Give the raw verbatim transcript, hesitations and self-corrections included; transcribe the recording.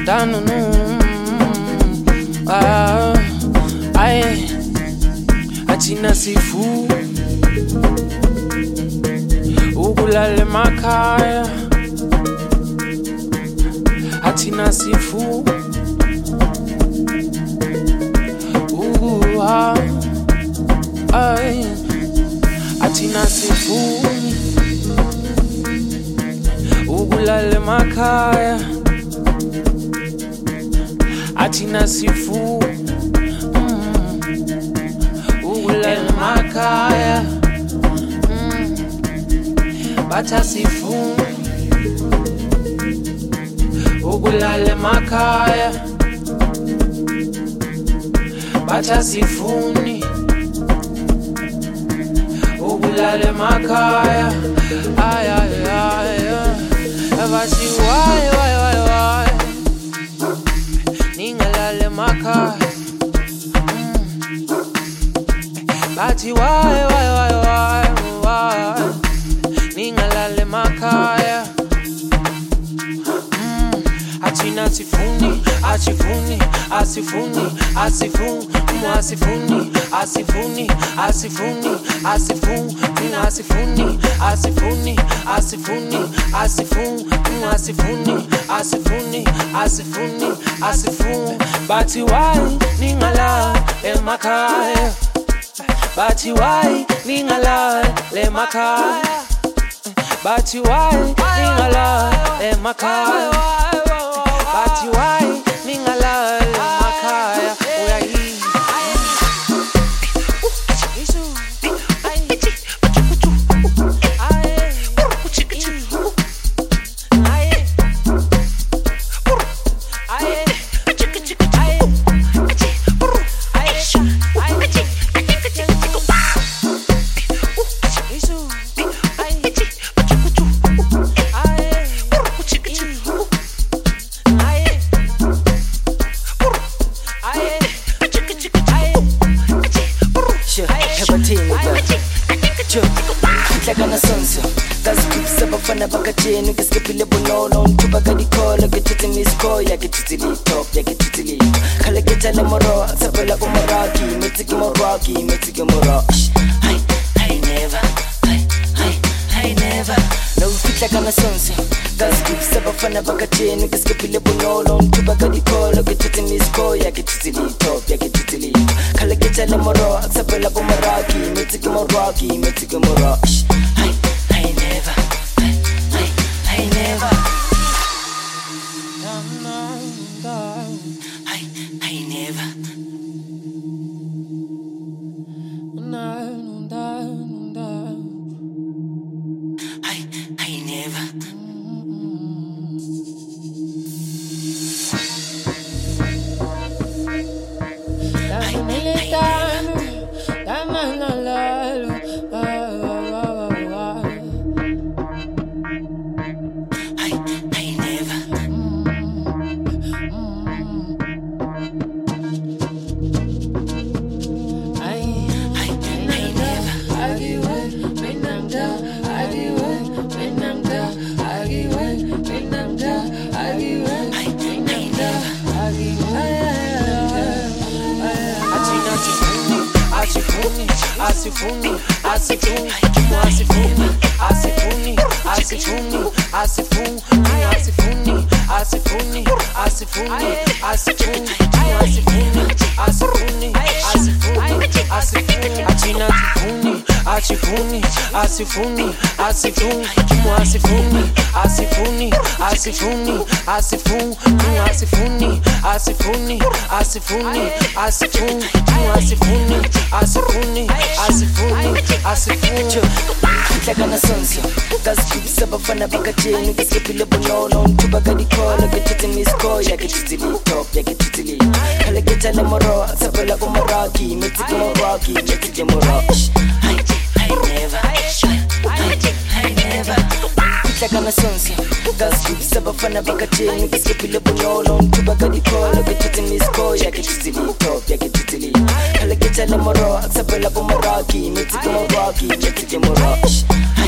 dano no ah ai atina sifu ukulala makhaya atina sifu uh ai atina sifu ukulala makhaya atina sifu ukulala makhaya bacha sifu ukulala makhaya bacha sifuni ukulala makhaya ay ay ay bachi why why why why ningalala makhaya bachi why why why why why ningalala makhaya atina sifuni asifuni asifuni asifuni asifuni asifuni asifuni asifuni asifuni asifuni asifuni asifuni asifuni asifuni asifuni asifuni bathi why ningala emakhaya bathi why ningala emakhaya bathi why ningala emakhaya bathi why ningala emakhaya uyayi bakatsheni ke skepile bonolo nthuba ka dikhola ke tshetse misko ya ke tshetse top ya ke tshetse le khale ke tshale moro tsapela ko moraki metsi ke moraki metsi ke morosh hai hai never hai hai hai never no fitla kana sonse ka skepile bafana bakatsheni ke skepile bonolo nthuba ka dikhola ke tshetse misko ya ke tshetse top ya ke tshetse le khale ke tshale moro tsapela ko moraki metsi ke moraki metsi ke morosh hai hai never I never I I never I I never Asifuni, asifuni, asifuni, asifuni, asifuni, asifuni, asifuni, asifuni, asifuni, asifuni, asifuni, asifuni, asifuni, asifuni, atina sifuni, asifuni, asifuni, asifuni, asifuni, asifuni, asifuni, asifuni, asifuni, asifuni, asifuni, asifuni, asifuni, asifuni, asifuni, asifuni. Hlakana sonse kasikubisa bafana bakatsheni ke skepile bonolo nthuba ka dikhola ke tshetse misko ya ke tshetse top ya ke tshetse le khale ke tshale moro tsapela ko moraki metsi ke moraki metsi ke morosh hai hai never hai hai never hlakana sonse kasikubisa bafana bakatsheni ke skepile bonolo nthuba ka dikhola ke tshetse misko ya ke tshetse top ya ke tshetse le khale ke tshale moro tsapela ko moraki metsi ke moraki metsi ke morosh